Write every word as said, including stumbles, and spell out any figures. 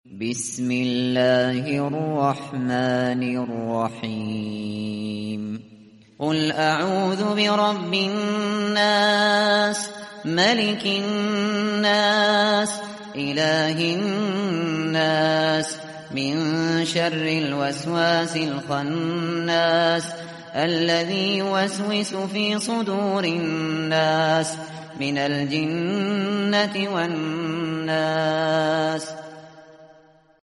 بسم الله الرحمن الرحیم. قل اعوذ برب الناس ملك الناس اله الناس من شر الوسواس الخناس الذي يوسوس في صدور الناس من الجنة والناس.